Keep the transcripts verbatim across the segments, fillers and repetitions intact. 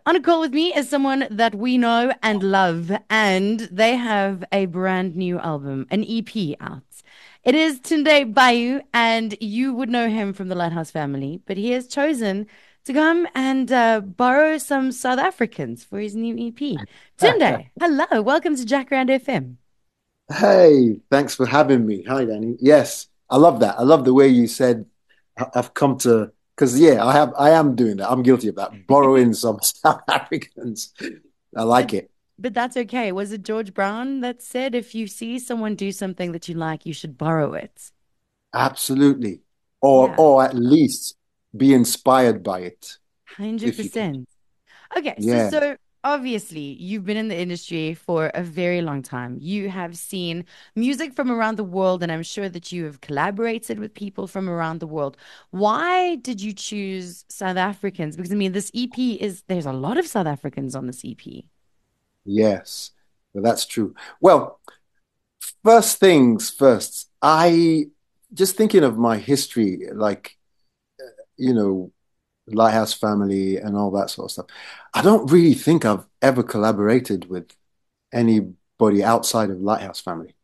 On a call with me is someone that we know and love, and they have a brand new album, an E P out. It is Tunde Bayu, and you would know him from the Lighthouse family, but he has chosen to come and uh, borrow some South Africans for his new E P. Tunde, hello, welcome to Jacaranda F M. Hey, thanks for having me. Hi, Danny. Yes, I love that. I love the way you said I- I've come to because yeah, I have I am doing that. I'm guilty of that. Borrowing some South Africans. I But like it. but that's okay. Was it George Brown that said if you see someone do something that you like, you should borrow it? Absolutely. Or Yeah, or at least be inspired by it if you can. one hundred percent. Okay, so Yeah. so obviously you've been in the industry for a very long time. You have seen music from around the world, and I'm sure that you have collaborated with people from around the world. Why did you choose South Africans? Because I mean, this E P is there's a lot of South Africans on this E P. Yes. Well, that's true. Well, first things first. I just thinking of my history, like, you know, Lighthouse Family and all that sort of stuff. I don't really think I've ever collaborated with anybody outside of Lighthouse Family.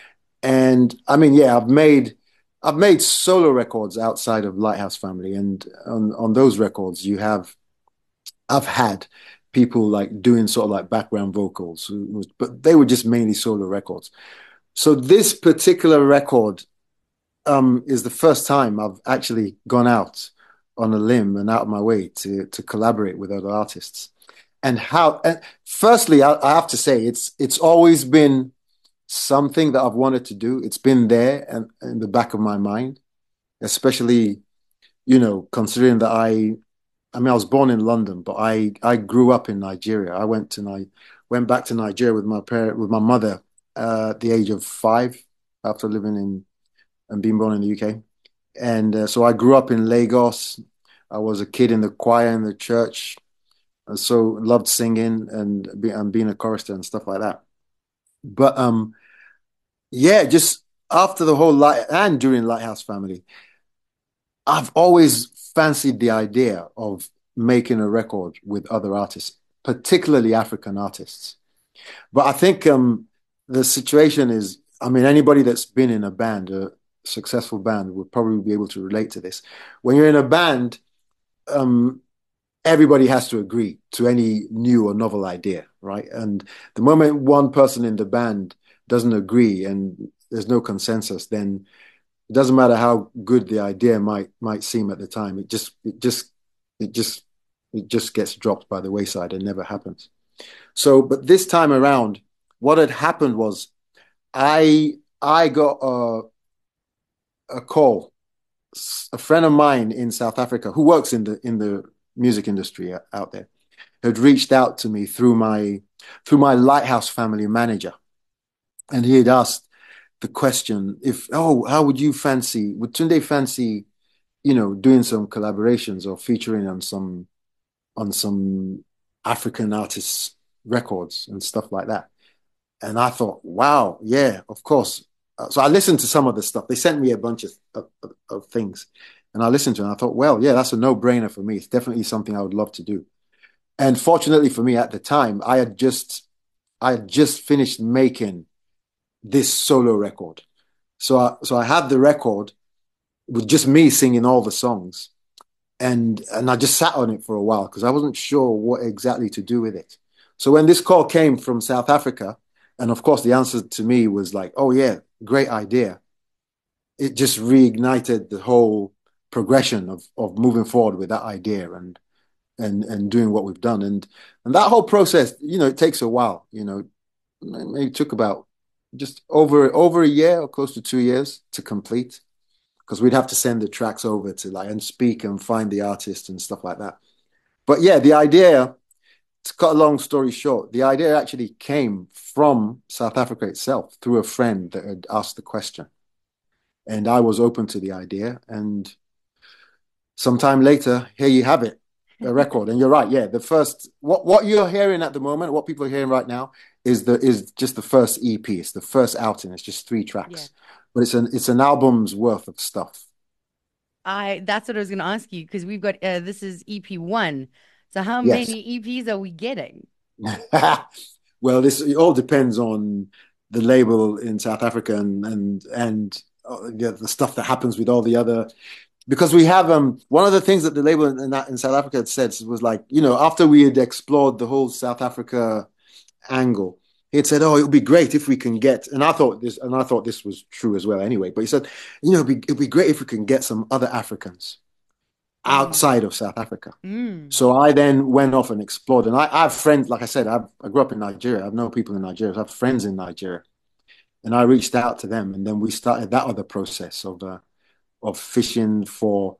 And I mean, yeah, I've made I've made solo records outside of Lighthouse Family, and on on those records, you have I've had people like doing sort of like background vocals, but they were just mainly solo records. So this particular record um, is the first time I've actually gone out on a limb and out of my way to to collaborate with other artists. And how, and firstly, I, I have to say it's it's always been something that I've wanted to do. It's been there and in the back of my mind, especially, you know, considering that I I mean I was born in London, but I I grew up in Nigeria. I went to Ni went back to Nigeria with my parent with my mother uh, at the age of five after living in and being born in the U K. And uh, so I grew up in Lagos. I was a kid in the choir in the church. And so loved singing and, be, and being a chorister and stuff like that. But um, yeah, just after the whole light and during Lighthouse Family, I've always fancied the idea of making a record with other artists, particularly African artists. But I think um, the situation is, I mean, anybody that's been in a band, a successful band, would probably be able to relate to this. When you're in a band, um, everybody has to agree to any new or novel idea, right? And the moment one person in the band doesn't agree and there's no consensus, then it doesn't matter how good the idea might might seem at the time. It just it just it just it just gets dropped by the wayside and never happens. So, but this time around, what had happened was I I got a a call. A friend of mine in South Africa who works in the in the music industry out there had reached out to me through my through my Lighthouse Family manager, and he had asked the question if, oh, how would you fancy would Tunde fancy, you know, doing some collaborations or featuring on some on some African artists records and stuff like that. And I thought, wow, yeah, of course. Uh, so I listened to some of the stuff. They sent me a bunch of, of, of things, and I listened to it. And I thought, well, yeah, that's a no-brainer for me. It's definitely something I would love to do. And fortunately for me, at the time, I had just I had just finished making this solo record. So I, so I had the record with just me singing all the songs, and and I just sat on it for a while because I wasn't sure what exactly to do with it. So when this call came from South Africa, and of course the answer to me was like, "Oh yeah, great idea." It just reignited the whole progression of of moving forward with that idea and and and doing what we've done. And and that whole process, you know, it takes a while. You know, maybe it took about just over over a year or close to two years to complete because we'd have to send the tracks over to like and speak and find the artist and stuff like that. But yeah, the idea, to cut a long story short, the idea actually came from South Africa itself through a friend that had asked the question. And I was open to the idea. And sometime later, here you have it, a record. And you're right, yeah. The first what what you're hearing at the moment, what people are hearing right now, is the is just the first E P. It's the first outing. It's just three Yeah. tracks, but it's an it's an album's worth of stuff. I that's what I was going to ask you because we've got uh, this is E P one. So how Yes. many E Ps are we getting? Well, this it all depends on the label in South Africa and and and uh, the, the stuff that happens with all the other because we have um one of the things that the label in, in, in South Africa had said was like, you know, after we had explored the whole South Africa angle, he had said, "Oh, it would be great if we can get," and I thought this, and I thought this was true as well, anyway. But he said, "You know, it'd be, it'd be great if we can get some other Africans Mm. outside of South Africa." Mm. So I then went off and explored, and I, I have friends, like I said, I've, I grew up in Nigeria. I've known people in Nigeria. I have friends in Nigeria, and I reached out to them, and then we started that other process of uh, of fishing for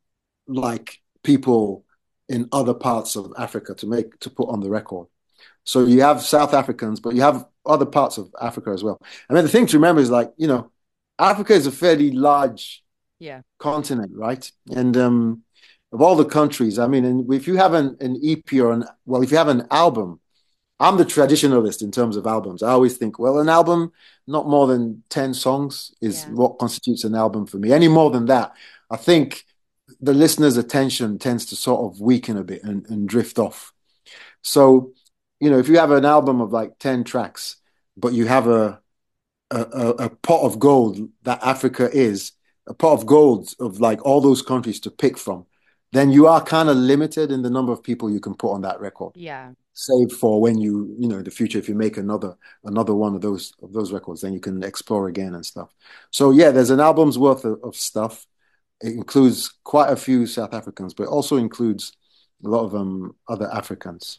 like people in other parts of Africa to make to put on the record. So you have South Africans, but you have other parts of Africa as well. I mean, the thing to remember is like, you know, Africa is a fairly large Yeah. continent, right? And um, of all the countries, I mean, and if you have an, an E P or an, well, if you have an album, I'm the traditionalist in terms of albums. I always think, well, an album, not more than ten songs is Yeah. what constitutes an album for me. Any more than that, I think the listener's attention tends to sort of weaken a bit and, and drift off. So, you know, if you have an album of like ten tracks, but you have a, a, a pot of gold that Africa is, a pot of gold of like all those countries to pick from, then you are kind of limited in the number of people you can put on that record. Yeah. Save for when you, you know, in the future, if you make another another one of those of those records, then you can explore again and stuff. So yeah, there's an album's worth of, of stuff. It includes quite a few South Africans, but it also includes a lot of um other Africans.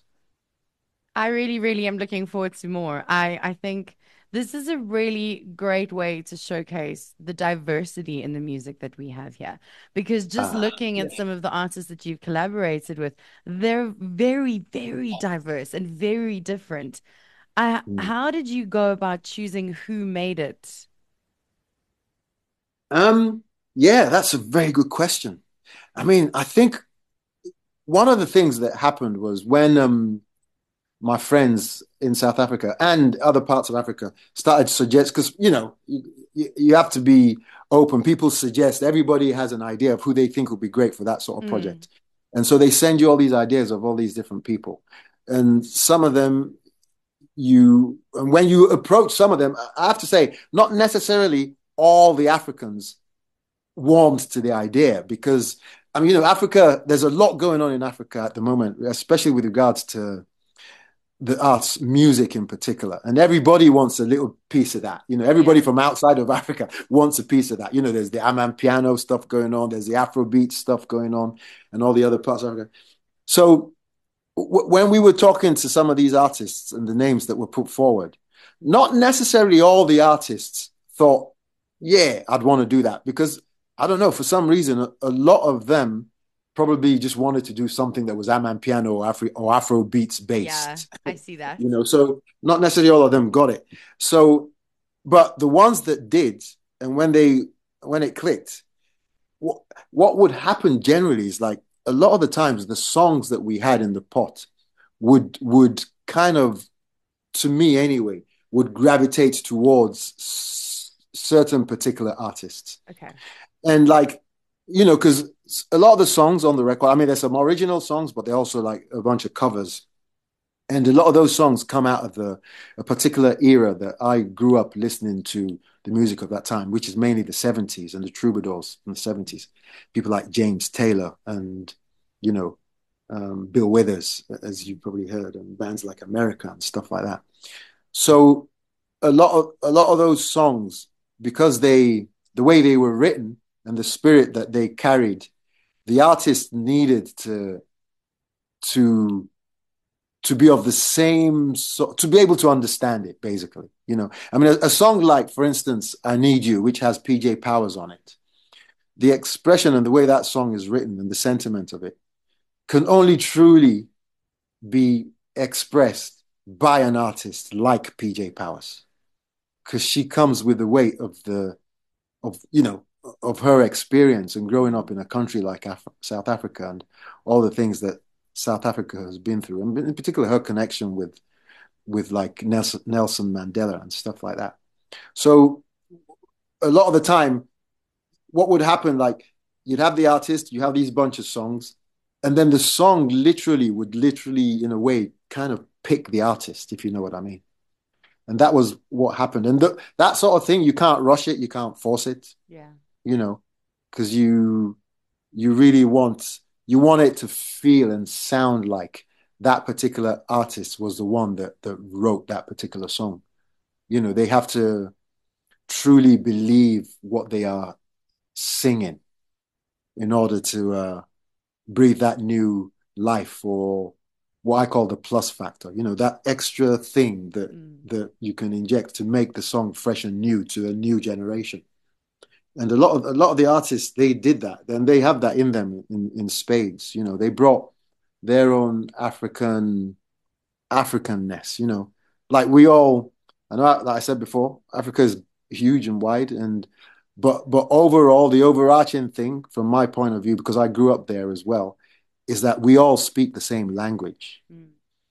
I really, really am looking forward to more. I, I think this is a really great way to showcase the diversity in the music that we have here. Because just Ah, looking at yeah. some of the artists that you've collaborated with, they're very, very diverse and very different. I, Mm. how did you go about choosing who made it? Um, yeah, that's a very good question. I mean, I think one of the things that happened was when um my friends in South Africa and other parts of Africa started to suggest, because you know you, you have to be open. People suggest everybody has an idea of who they think would be great for that sort of Mm, project, and so they send you all these ideas of all these different people, and some of them you and when you approach some of them, I have to say, not necessarily all the Africans warmed to the idea because I mean, you know, Africa, there's a lot going on in Africa at the moment, especially with regards to the arts, music in particular. And everybody wants a little piece of that. You know, everybody yeah. from outside of Africa wants a piece of that. You know, there's the Amapiano stuff going on, there's the Afrobeat stuff going on, and all the other parts of Africa. So w- when we were talking to some of these artists and the names that were put forward, not necessarily all the artists thought, yeah, I'd want to do that. Because I don't know, for some reason, a, a lot of them probably just wanted to do something that was Amapiano or Afro or Afro beats Yeah, based. I see that. You know, so not necessarily all of them got it. So, but the ones that did, and when they when it clicked, what what would happen generally is like a lot of the times the songs that we had in the pot would would kind of, to me anyway, would gravitate towards s- certain particular artists. Okay. And like, you know, because a lot of the songs on the record, I mean, there's some original songs, but they're also like a bunch of covers, and a lot of those songs come out of the a particular era that I grew up listening to the music of that time, which is mainly the seventies and the troubadours in the seventies. People like James Taylor and, you know, um, Bill Withers, as you probably heard, and bands like America and stuff like that. So a lot of a lot of those songs, because they the way they were written and the spirit that they carried, the artist needed to to to be of the same so to be able to understand it basically, you know. I mean, a, a song like, for instance, I Need You, which has P J Powers on it, the expression and the way that song is written and the sentiment of it can only truly be expressed by an artist like P J Powers, because she comes with the weight of the of you know of her experience and growing up in a country like Af- South Africa and all the things that South Africa has been through, and in particular her connection with with like Nelson, Nelson Mandela and stuff like that. So a lot of the time, what would happen, like you'd have the artist, you have these bunch of songs, and then the song literally would literally, in a way, kind of pick the artist, if you know what I mean. And that was what happened. And th that sort of thing, you can't rush it, you can't force it, Yeah. you know, because you you really want you want it to feel and sound like that particular artist was the one that that wrote that particular song. You know, they have to truly believe what they are singing in order to uh, breathe that new life, or what I call the plus factor. You know, that extra thing that Mm. that you can inject to make the song fresh and new to a new generation. And a lot of a lot of the artists, they did that, and they have that in them in, in spades. You know, they brought their own African Africanness. You know, like we all, I know, like I said before, Africa is huge and wide, and but but overall, the overarching thing, from my point of view, because I grew up there as well, is that we all speak the same language. Mm.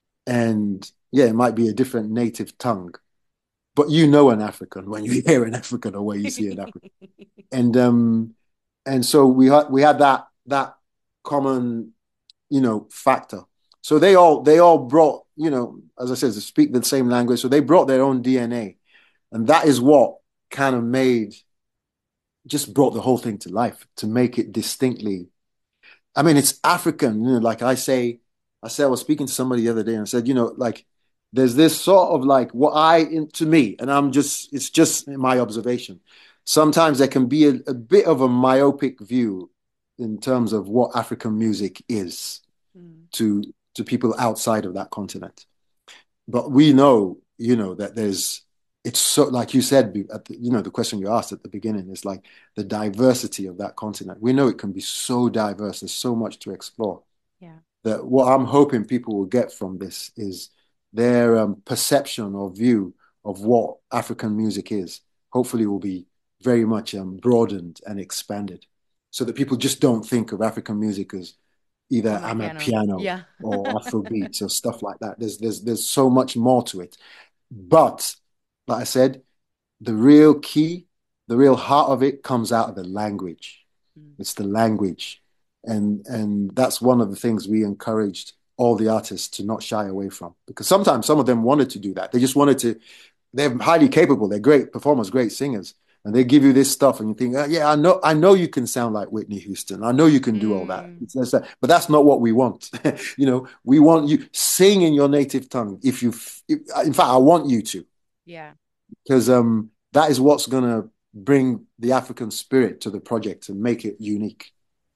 And yeah, it might be a different native tongue, but you know an African when you hear an African or when you see an African. And um and so we had we had that that common, you know, factor. So they all they all brought, you know, as I said, to speak the same language. So they brought their own D N A. And that is what kind of made just brought the whole thing to life, to make it distinctly. I mean, it's African, you know, like I say, I said, I was speaking to somebody the other day and I said, you know, like there's this sort of like what I, in, to me, and I'm just, it's just my observation. Sometimes there can be a, a bit of a myopic view in terms of what African music is Mm. to to people outside of that continent. But we know, you know, that there's, it's so, like you said, at the, you know, the question you asked at the beginning is like the diversity of that continent. We know it can be so diverse. There's so much to explore. Yeah. That what I'm hoping people will get from this is their um, perception or view of what African music is. Hopefully, will be very much um, broadened and expanded, so that people just don't think of African music as either Amapiano. Amapiano Yeah. or Afrobeats or stuff like that. There's there's there's so much more to it. But like I said, the real key, the real heart of it comes out of the language. Mm. It's the language. And and that's one of the things we encouraged all the artists to not shy away from. Because sometimes some of them wanted to do that. They just wanted to, they're highly capable, they're great performers, great singers. And they give you this stuff and you think, oh, yeah, I know, I know you can sound like Whitney Houston. I know you can do all that. Mm. It's, it's that, but that's not what we want. You know, we want you sing in your native tongue. If you, if, in fact, I want you to, Yeah. because um, that is what's going to bring the African spirit to the project and make it unique.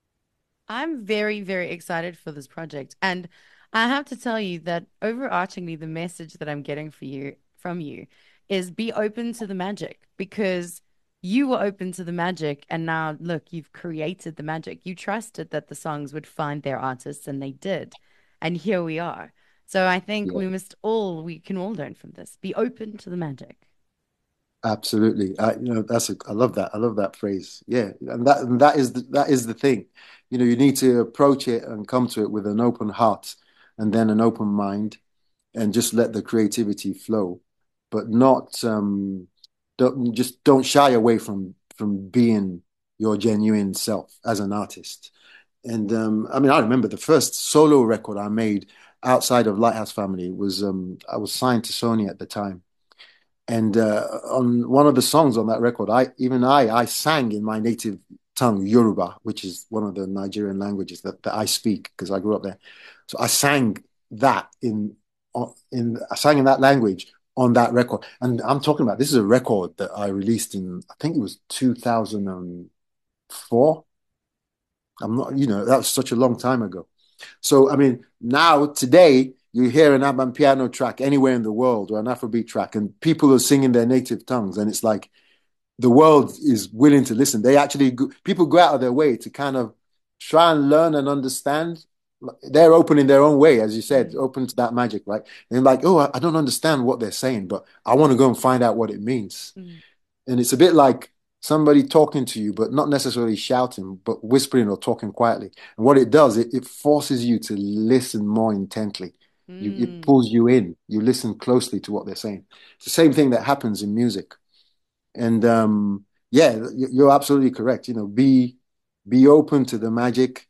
I'm very, very excited for this project. And I have to tell you that overarchingly, the message that I'm getting for you from you is be open to the magic, because you were open to the magic. And now, look, you've created the magic. You trusted that the songs would find their artists, and they did. And here we are. So I think Yeah. we must all, we can all learn from this. Be open to the magic. Absolutely. I, you know, that's a, I love that. I love that phrase. Yeah. And that, and that is the, that is the thing. You know, you need to approach it and come to it with an open heart and then an open mind and just let the creativity flow, but not, um, don't just don't shy away from, from being your genuine self as an artist. And, um, I mean, I remember the first solo record I made outside of Lighthouse Family was, um, I was signed to Sony at the time. And uh, on one of the songs on that record, I even I I sang in my native tongue, Yoruba, which is one of the Nigerian languages that, that I speak because I grew up there. So I sang that in in I sang in that language on that record. And I'm talking about, this is a record that I released in, I think it was two thousand four. I'm not, you know, that was such a long time ago. So, I mean, now today you hear an Abba piano track anywhere in the world or an Afrobeat track, and people are singing their native tongues, and it's like the world is willing to listen. They actually go, people go out of their way to kind of try and learn and understand. They're open in their own way, as you said, Mm. open to that magic, right? And like, oh, I, I don't understand what they're saying, but I want to go and find out what it means. Mm. And it's a bit like somebody talking to you, but not necessarily shouting, but whispering or talking quietly. And what it does, it, it forces you to listen more intently. You, it Mm. pulls you in. You listen closely to what they're saying. It's the same thing that happens in music. And um, yeah, you're absolutely correct. You know, be be open to the magic,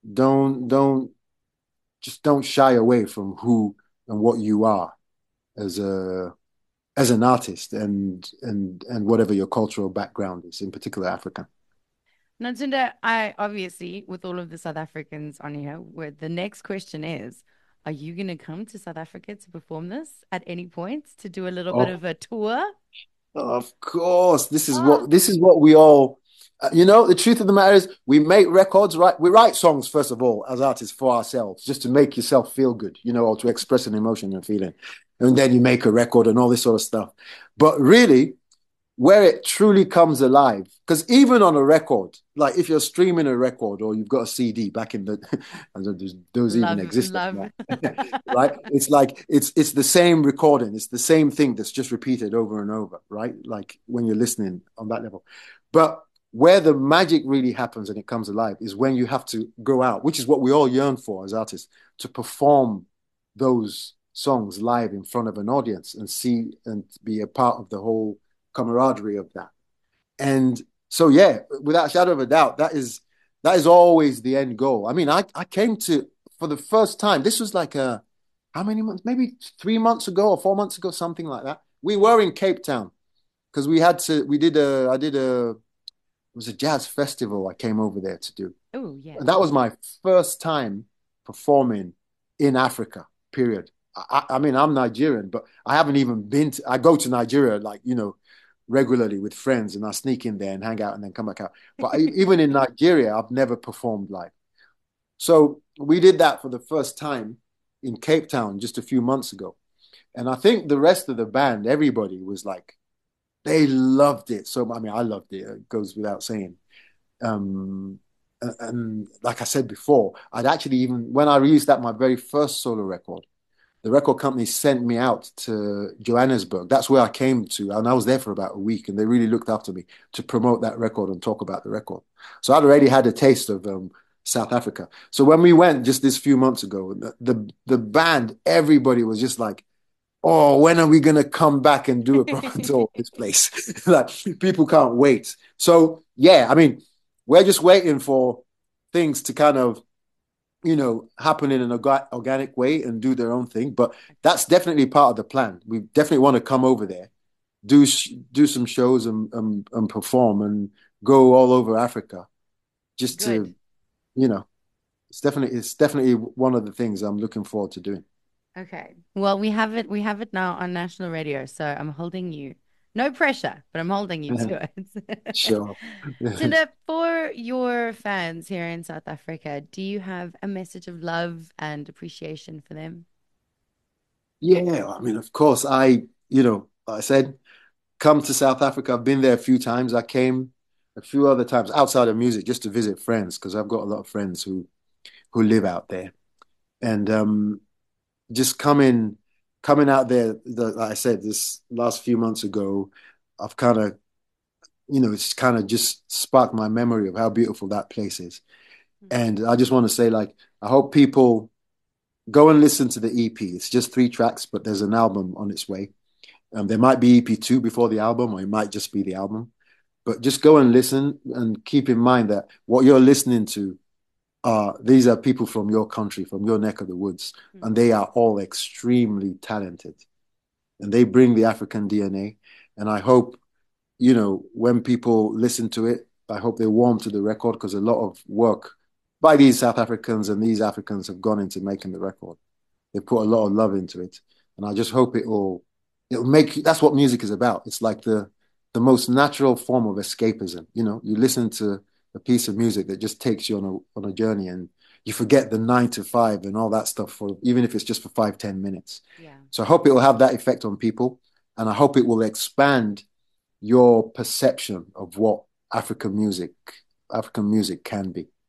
don't don't just don't shy away from who and what you are as a as an artist and and and whatever your cultural background is, in particular African. Natunda, I obviously, with all of the South Africans on here, where the next question is, are you going to come to South Africa to perform this at any point to do a little bit Oh, of a tour? of course, this is Ah, what this is what we all. Uh, you know, the truth of the matter is, we make records, right? We write songs first of all as artists for ourselves, just to make yourself feel good, you know, or to express an emotion and feeling, and then you make a record and all this sort of stuff. But really, where it truly comes alive. Because even on a record, like if you're streaming a record or you've got a C D back in the, I don't know, those even love, exist love. anymore, right? It's like it's it's the same recording, it's the same thing that's just repeated over and over, right? Like when you're listening on that level. But where the magic really happens and it comes alive is when you have to go out, which is what we all yearn for as artists, to perform those songs live in front of an audience and see and be a part of the whole camaraderie of that. And so, yeah, without a shadow of a doubt, that is that is always the end goal. I mean, I I came to for the first time. This was like a how many months? Maybe three months ago or four months ago, something like that. We were in Cape Town because we had to. We did a. I did a. It was a jazz festival. I came over there to do, Oh, yeah. and that was my first time performing in Africa. Period. I, I mean, I'm Nigerian, but I haven't even been to. I go to Nigeria, like you know, regularly with friends, and I sneak in there and hang out and then come back out. But I, even in Nigeria, I've never performed live. So we did that for the first time in Cape Town just a few months ago. And I think the rest of the band, everybody was like, they loved it. So, I mean, I loved it. It goes without saying. Um, and, and like I said before, I'd actually even, when I released that, my very first solo record, the record company sent me out to Johannesburg. That's where I came to, and I was there for about a week, and they really looked after me to promote that record and talk about the record. So I'd already had a taste of um, South Africa. So when we went just this few months ago, the, the the band, everybody was just like, "Oh, when are we gonna come back and do a proper tour of this place?" Like people can't wait. So yeah, I mean, we're just waiting for things to kind of you know, happen in an orga- organic way and do their own thing. But that's definitely part of the plan. We definitely want to come over there, do sh- do some shows and, and and perform and go all over Africa, just Good. to, you know, it's definitely it's definitely one of the things I'm looking forward to doing. Okay. Well, we have it. We have it now on national radio, so I'm holding you. No pressure, but I'm holding you to it. Sure. Tinder, for your fans here in South Africa, do you have a message of love and appreciation for them? Yeah, I mean, of course, I, you know, like I said, come to South Africa. I've been there a few times. I came a few other times outside of music just to visit friends because I've got a lot of friends who who live out there. And um, just coming coming out there, the, like I said, this last few months ago, I've kind of, you know, it's kind of just sparked my memory of how beautiful that place is. And I just want to say, like, I hope people go and listen to the E P. It's just three tracks, but there's an album on its way. Um, there might be E P two before the album, or it might just be the album. But just go and listen and keep in mind that what you're listening to uh, these are people from your country, from your neck of the woods, and Mm-hmm. they are all extremely talented. And they bring the African D N A. And I hope, you know, when people listen to it, I hope they warm to the record because a lot of work by these South Africans and these Africans have gone into making the record. They put a lot of love into it. And I just hope it will it'll make that's what music is about. It's like the the most natural form of escapism. You know, you listen to a piece of music that just takes you on a on a journey and you forget the nine to five and all that stuff for even if it's just for five, ten minutes. Yeah. So I hope it will have that effect on people and I hope it will expand your perception of what African music African music can be.